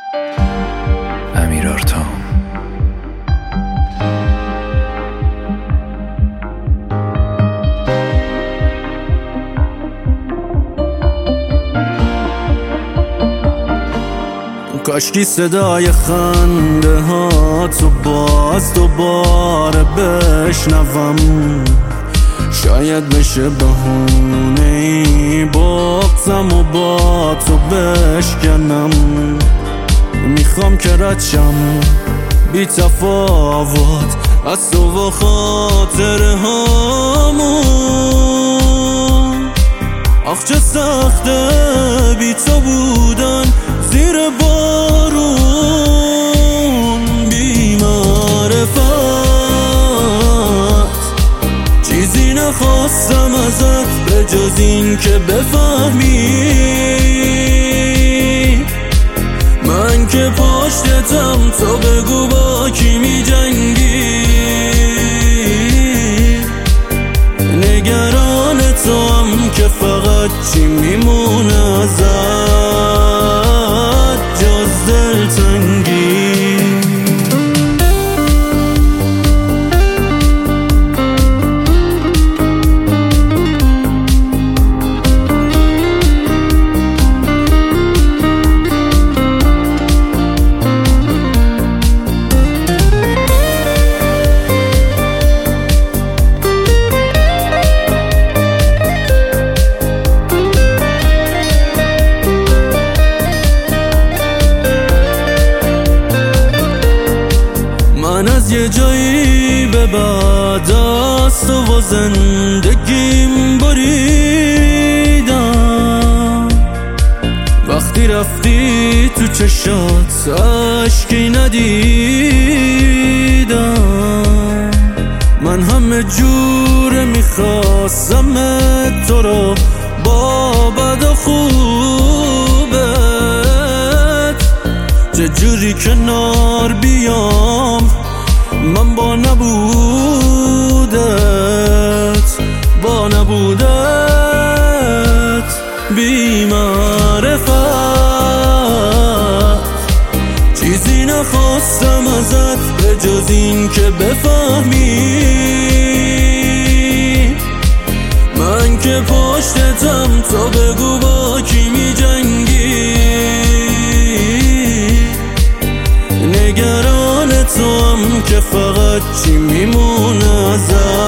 امیر آرتام. کاشکی صدای خنده ها تو باز دوباره بشنوم، شاید بشه بهونه‌ای بغضم و با تو بشکنم. میخوام که رد شم بی تفاوت از تو و خاطره هامون. آخ چه سخته بی تو بودن زیر بارون. بی معرفت چیزی نخواستم ازت به جز این که بفهمی من که پشتتم. تو بگو با کی می جنگی، نگران تو هم که فقط چی میمونه ازت جز دلتنگی. من از یه جایی به بعد از تو و زندگیم بریدم. وقتی رفتی تو چشات اشکی ندیدم. من همه جور میخواستم تو رو با بد و خوبت چجوری کنار بیام من با نبودت بی معرفت. چیزی نخواستم ازت به جز این که بفهمی من که پشتتم. تو بگو با کی می جنگی، نگران تو هم که فقط چی میمونه ازت